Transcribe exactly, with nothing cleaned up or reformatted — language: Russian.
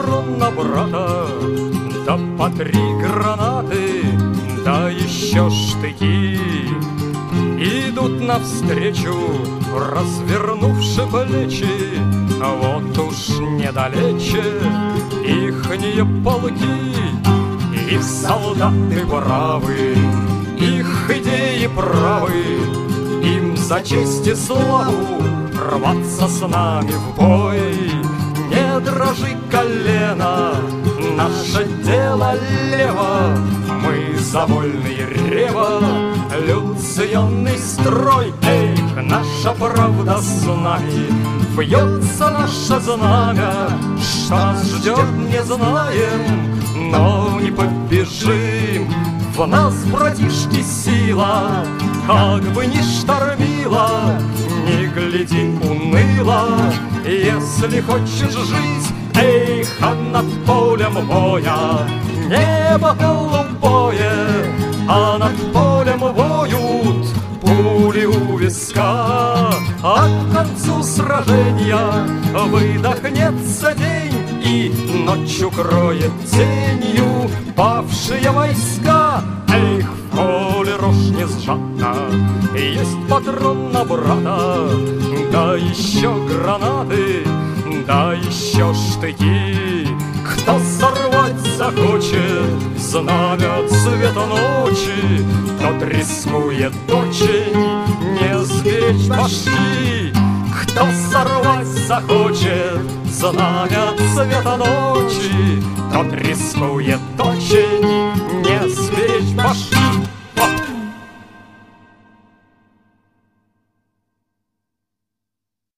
патрон на брата, да по три гранаты, да еще штыки. Идут навстречу, развернувши плечи, вот уж недалече ихние полки. Их солдаты правы, их идеи правы, им за честь и славу рваться с нами в бой. Не дрожи колено, наше дело лево, мы за вольный рево, люционный строй. Эй, наша правда с нами, бьется наше знамя, что нас ждет, не знаем, но не побежим. В нас, братишки, сила, как бы ни штормила, не гляди уныло, если хочешь жить. Эх, а над полем боя небо голубое, а над полем воют пули у виска. А к концу сражения выдохнется день, и ночью кроет тенью павшие войска. Эх, в поле рожь не сжата, есть патрон на брата, да еще гранаты, да еще штыки. Кто сорвать захочет знамя цвета ночи, тот рискует очень не сберечь башки. Кто сорвать захочет знамя цвета ночи, тот рискует очень не сберечь башки.